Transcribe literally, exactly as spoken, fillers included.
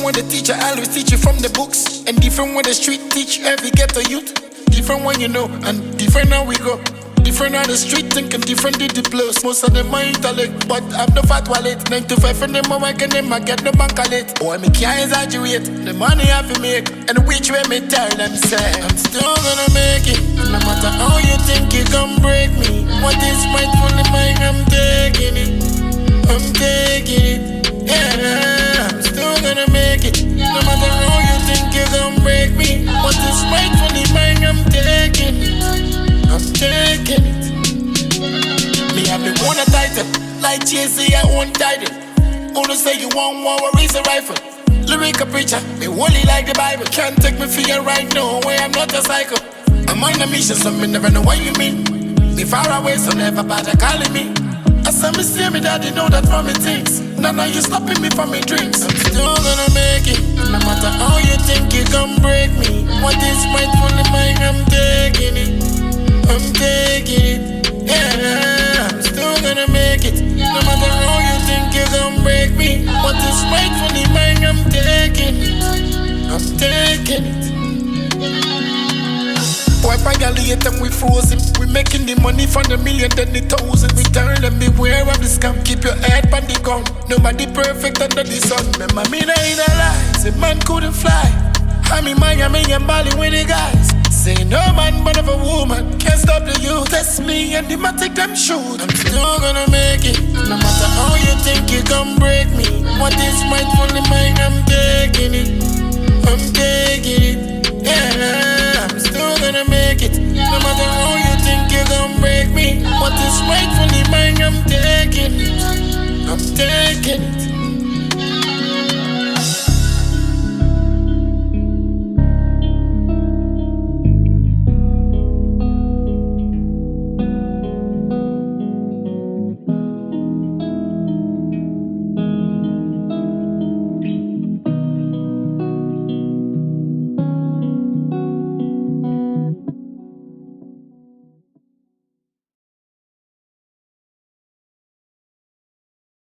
when the teacher always teach you from the books, and different when the street teach every ghetto youth. Different when you know, and different how we go. Different on the street thinking, different did the plus. Most of them are intellect, but I've no fat wallet. Nine to five from them, I can them, I get no bank late. Oh, I me can't exaggerate. The money I have to make, and which way me tell them say I'm still gonna make it. No matter how you think you gon' break me. What is rightful in mine, I'm taking it. I'm taking it. Yeah, I'm still gonna make it. No matter how you think you gon' break me. What is rightful in mine, I'm taking it. I'm taking it. Me have the one a title, like Jay-Z, I won't title. Wanna say you want war, raise a rifle. Lyrical preacher, me holy like the Bible. Can't take me for you right now, way I'm not a psycho. I'm on a mission, so me never know what you mean. Me far away, so never bother calling me. I saw me see me daddy know that from me things. Now now you stopping me from me dreams. I'm still gonna make it. No matter how you think you gon' break me. What is rightful in mine, I'm taking it. I'm taking it, yeah, I'm still gonna make it. No matter how you think you gon' break me. What is rightfully mine, I'm taking it. I'm taking it. Why violate and we frozen? We making the money from the million, then the thousand. We tell them beware of the scam. Keep your head on the gun. Nobody perfect under the sun. Remember me not in a lie. Say man couldn't fly. I'm in Miami and Bali with the guys. Say no man but of a woman can't stop the youth. Test me and the matic them shoot. I'm still gonna make it. No matter how you think you gon' break me. What is rightful in mine, I'm taking it. I'm taking it. Yeah, I'm still gonna make it. No matter how you think you gon' break me. What is rightful in mine, I'm taking it. I'm taking it.